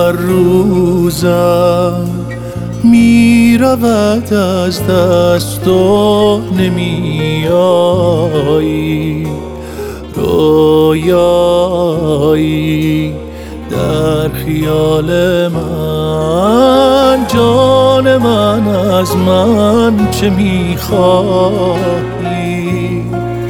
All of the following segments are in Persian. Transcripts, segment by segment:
هر روزم می رود از دست و نمی آیی، رویایی در خیال من. جان من از من چه می خواهی؟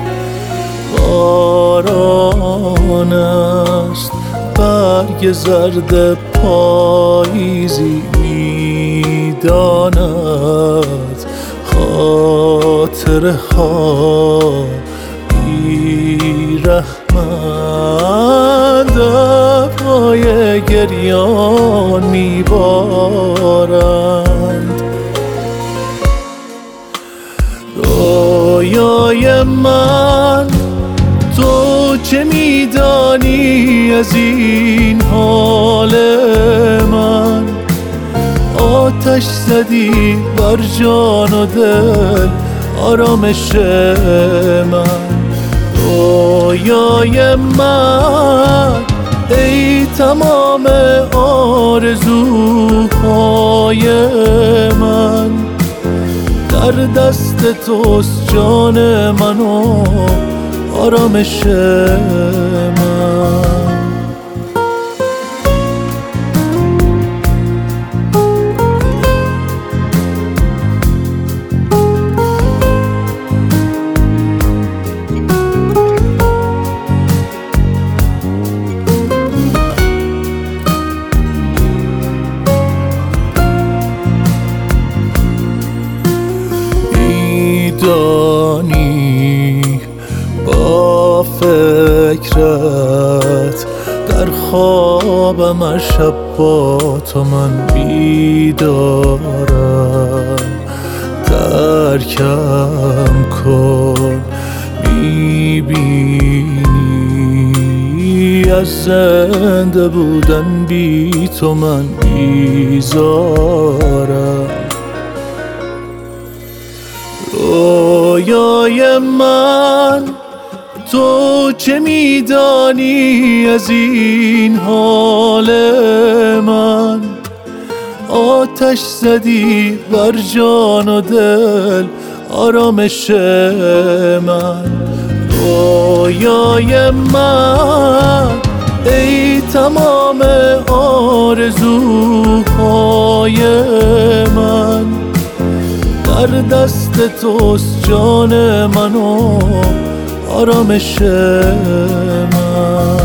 باران است برگ زرد پاییزی، می داند خاطره ها بی رحمت دفعای گریان می بارند. رویای من تو چه میدانی از این حال من؟ آتش زدی بر جان و دل آرامش من. رویای من ای تمام آرزوهای من، در دست توست جان من و آرامش من. میدانی با فکرت در خوابم هر شب با تو من بیدارم. ترکم کن میبینی از زنده بودن بی تو من بیزارم. رویای من تو چه میدانی از این حال من؟ آتش زدی بر جان و دل آرامش من. رویای من ای تمام آرزوهای من، در دست توست جان من و آرامش من.